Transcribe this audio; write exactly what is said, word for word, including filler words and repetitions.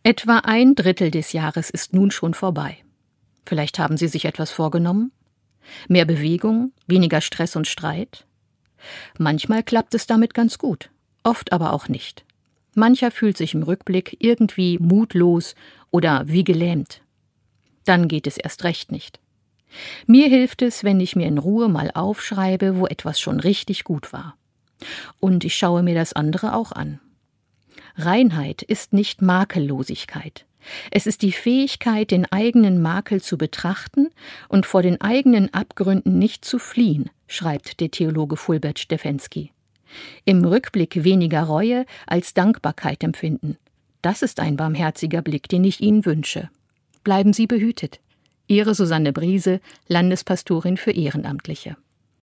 Etwa ein Drittel des Jahres ist nun schon vorbei. Vielleicht haben Sie sich etwas vorgenommen? Mehr Bewegung, weniger Stress und Streit? Manchmal klappt es damit ganz gut, oft aber auch nicht. Mancher fühlt sich im Rückblick irgendwie mutlos oder wie gelähmt. Dann geht es erst recht nicht. Mir hilft es, wenn ich mir in Ruhe mal aufschreibe, wo etwas schon richtig gut war. Und ich schaue mir das andere auch an. Reinheit ist nicht Makellosigkeit. Es ist die Fähigkeit, den eigenen Makel zu betrachten und vor den eigenen Abgründen nicht zu fliehen, schreibt der Theologe Fulbert Steffensky. Im Rückblick weniger Reue als Dankbarkeit empfinden. Das ist ein barmherziger Blick, den ich Ihnen wünsche. Bleiben Sie behütet. Ihre Susanne Briese, Landespastorin für Ehrenamtliche.